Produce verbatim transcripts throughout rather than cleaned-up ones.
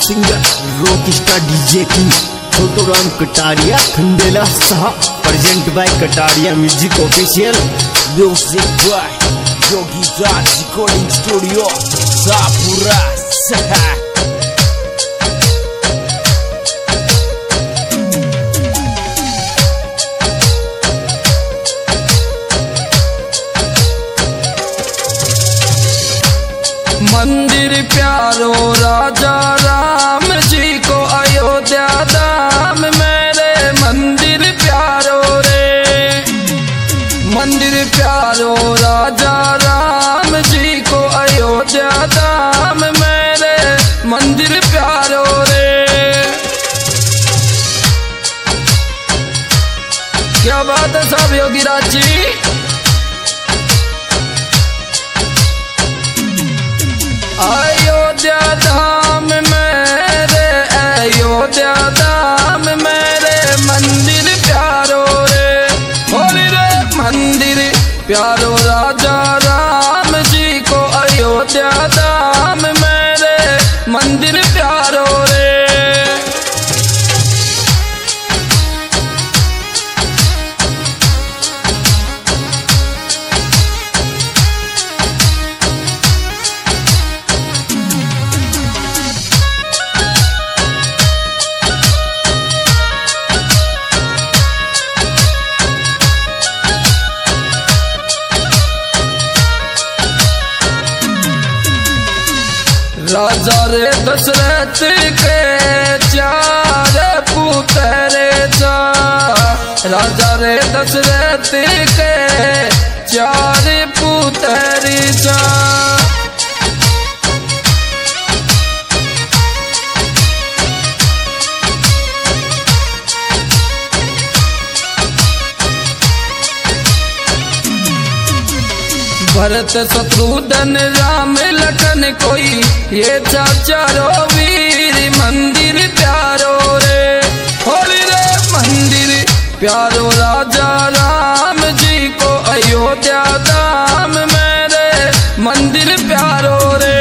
Singer rock star DJ की छोटू राम कटारिया खंडेला साहब present by Kataria music official music by Yogi Raj recording studio Sapura. मंदिर प्यारो राजा राम जी को अयोध्या धाम मेरे मंदिर प्यारो रे। मंदिर प्यारो राजा राम जी को अयोध्या धाम मेरे मंदिर प्यारो रे। क्या बात है साहब योगी राज जी। अयोध्या धाम मेरे अयोध्या धाम मेरे मंदिर प्यारो रे। होली रे मंदिर प्यारो राजा राम जी को अयोध्या धाम मेरे मंदिर प्यारो रे। राजा रे दशरथ के चार पुत्र चा। राजा रे दशरथ के चार पुत्र चा। भरत शत्रुघ्न राम लखन कोई ये चाचारो वीर मंदिर प्यारो रे। होली रे मंदिर प्यारो राजा राम जी को अयोध्या धाम मेरे मंदिर प्यारो रे।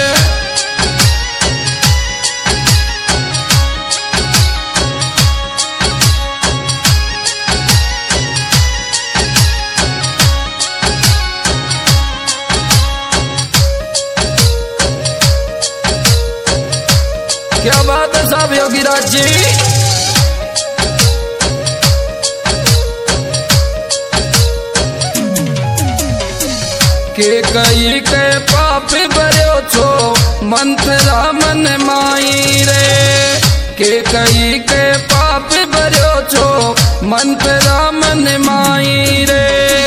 क्या बात है साहब योगी राज जी। के कई के पाप भरो छो मंथरा मन माई रे। के कई के पाप भरो छो मंथरा मन माई रे।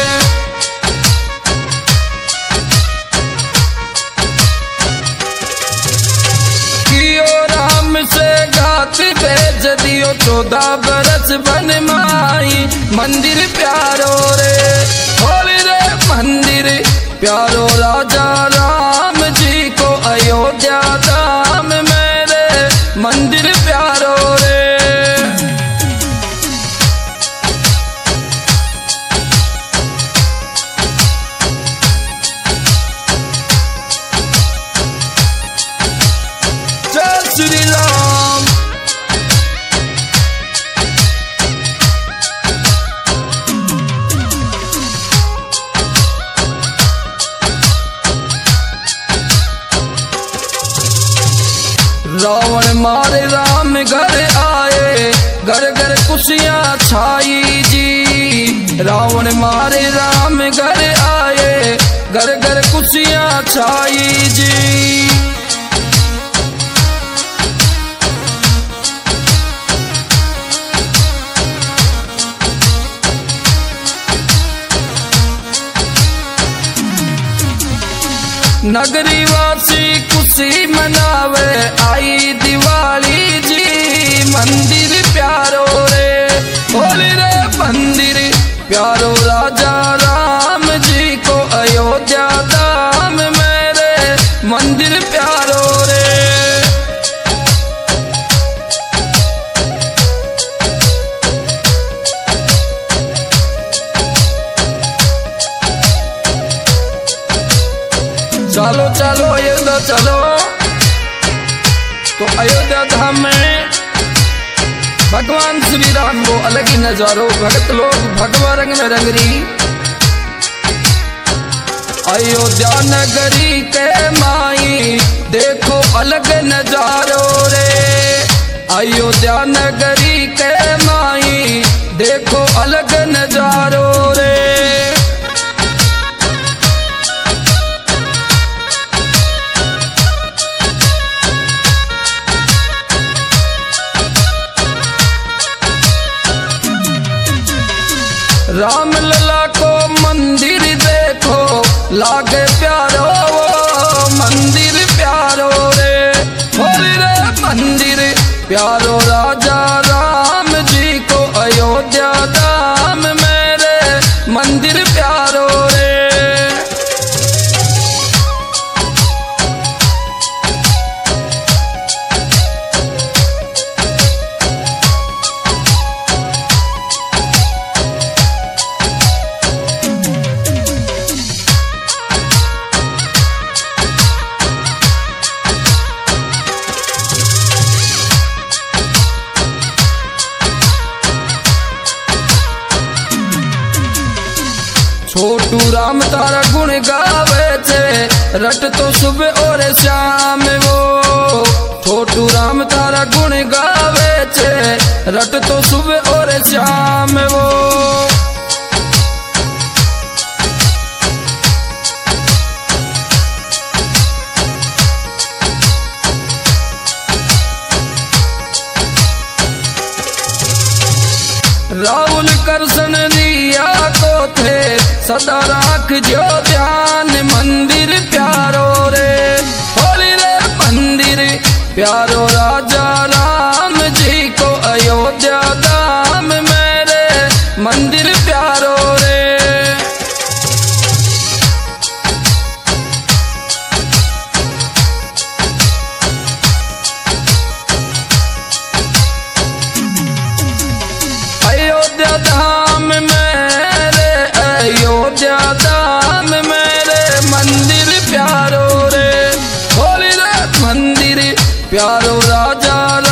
से घात भेज दियो चौदह बरस बन माई मंदिर प्यारो रे। होली रे मंदिर प्यारो राजा राम जी को अयोध्या धाम मेरे मंदिर प्यारो रे। जय श्री राम। रावण मारे राम घर आए घर घर खुशियाँ छाई जी। रावण मारे राम घर आए घर घर खुशियाँ छाई जी। नगरी वासी खुशी मनावे आई दिवाली जी मंदिर प्यारो रे। होली रे मंदिर प्यारो राजा राम जी को अयोध्या धाम मेरे मंदिर प्यारो रे। चलो चलो ये तो चलो। तो अयोध्या धाम में भगवान श्री राम को अलग ही नजारो, भगत लोग भगवा रंग में रंगरी। अयोध्या नगरी के माई देखो अलग नजारो रे, अयोध्या नगरी के माई देखो अलग नजारो रे। राम लला को मंदिर देखो लागे प्यारो, मंदिर प्यारो रे, बोली रे मंदिर प्यारो। राजा राम जी को अयोध्या धाम मेरे मंदिर प्यारो रे। छोटू राम तारा गुण गावे थे, रट तो सुबह और शाम वो। छोटू राम तारा गुण गावे थे, रट तो सुबह और शाम वो। राहुल कृष्ण रिया को थे सदा राख जो ध्यान, मंदिर प्यारो रे, होली रे मंदिर प्यारो। राजा राम जी को अयोध्या धाम मेरे मंदिर प्यारो रे। अयोध्या धाम मेरे, अयोध्या धाम मेरे मंदिर प्यारो रे, होली रे मंदिर प्यारो। राजा